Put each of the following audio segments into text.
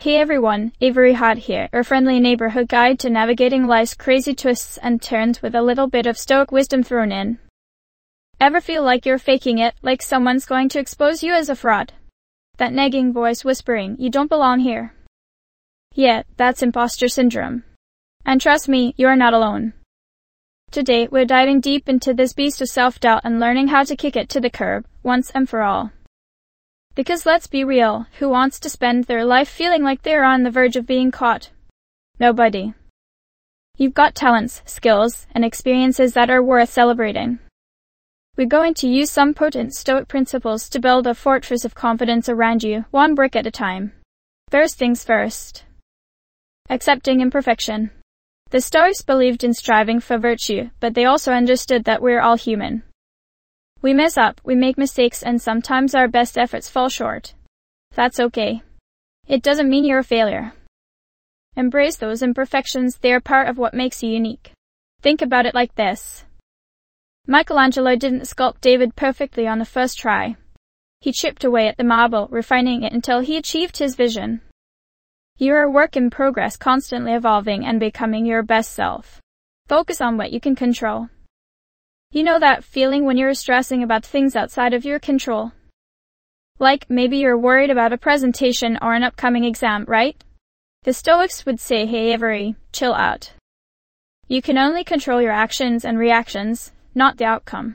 Hey everyone, Avery Hart here, your friendly neighborhood guide to navigating life's crazy twists and turns with a little bit of stoic wisdom thrown in. Ever feel like you're faking it, like someone's going to expose you as a fraud? That nagging voice whispering, you don't belong here. Yeah, that's imposter syndrome. And trust me, you're not alone. Today, we're diving deep into this beast of self-doubt and learning how to kick it to the curb, once and for all. Because let's be real, who wants to spend their life feeling like they're on the verge of being caught? Nobody. You've got talents, skills, and experiences that are worth celebrating. We're going to use some potent Stoic principles to build a fortress of confidence around you, one brick at a time. First things first. Accepting imperfection. The Stoics believed in striving for virtue, but they also understood that we're all human. We mess up, we make mistakes, and sometimes our best efforts fall short. That's okay. It doesn't mean you're a failure. Embrace those imperfections, they are part of what makes you unique. Think about it like this. Michelangelo didn't sculpt David perfectly on the first try. He chipped away at the marble, refining it until he achieved his vision. You're a work in progress, constantly evolving and becoming your best self. Focus on what you can control. You know that feeling when you're stressing about things outside of your control? Like, maybe you're worried about a presentation or an upcoming exam, right? The Stoics would say, hey Avery, chill out. You can only control your actions and reactions, not the outcome.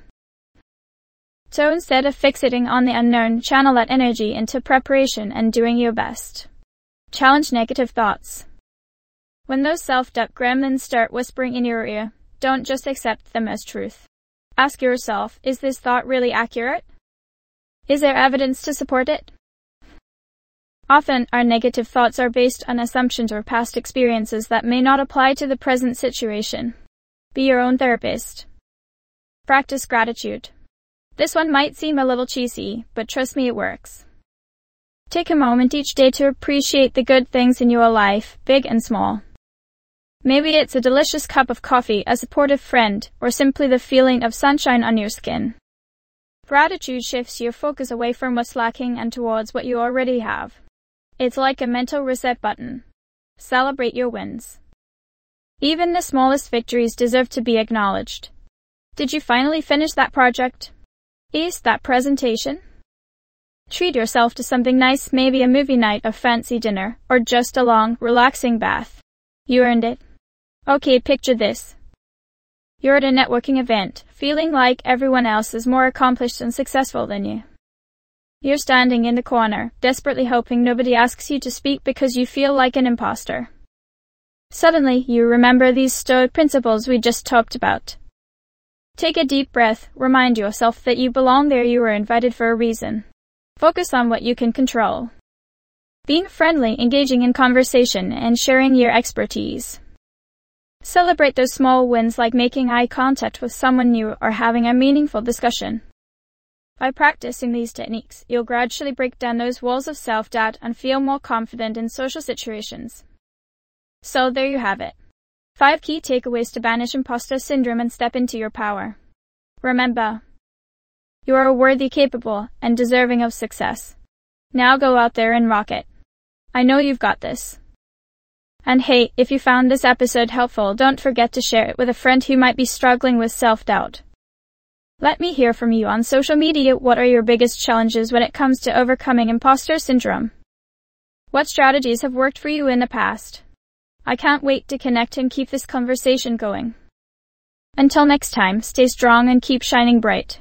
So instead of fixating on the unknown, channel that energy into preparation and doing your best. Challenge negative thoughts. When those self-doubt gremlins start whispering in your ear, don't just accept them as truth. Ask yourself, is this thought really accurate? Is there evidence to support it? Often, our negative thoughts are based on assumptions or past experiences that may not apply to the present situation. Be your own therapist. Practice gratitude. This one might seem a little cheesy, but trust me, it works. Take a moment each day to appreciate the good things in your life, big and small. Maybe it's a delicious cup of coffee, a supportive friend, or simply the feeling of sunshine on your skin. Gratitude shifts your focus away from what's lacking and towards what you already have. It's like a mental reset button. Celebrate your wins. Even the smallest victories deserve to be acknowledged. Did you finally finish that project? Ace that presentation? Treat yourself to something nice, maybe a movie night, a fancy dinner, or just a long, relaxing bath. You earned it. Okay, picture this. You're at a networking event, feeling like everyone else is more accomplished and successful than you. You're standing in the corner, desperately hoping nobody asks you to speak because you feel like an imposter. Suddenly, you remember these Stoic principles we just talked about. Take a deep breath, remind yourself that you belong there, you were invited for a reason. Focus on what you can control. Being friendly, engaging in conversation, and sharing your expertise. Celebrate those small wins like making eye contact with someone new or having a meaningful discussion. By practicing these techniques, you'll gradually break down those walls of self-doubt and feel more confident in social situations. So there you have it. 5 key takeaways to banish imposter syndrome and step into your power. Remember, you are worthy, capable, and deserving of success. Now go out there and rock it. I know you've got this. And hey, if you found this episode helpful, don't forget to share it with a friend who might be struggling with self-doubt. Let me hear from you on social media. What are your biggest challenges when it comes to overcoming imposter syndrome? What strategies have worked for you in the past? I can't wait to connect and keep this conversation going. Until next time, stay strong and keep shining bright.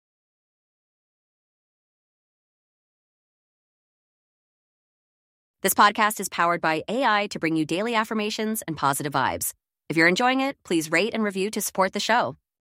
This podcast is powered by AI to bring you daily affirmations and positive vibes. If you're enjoying it, please rate and review to support the show.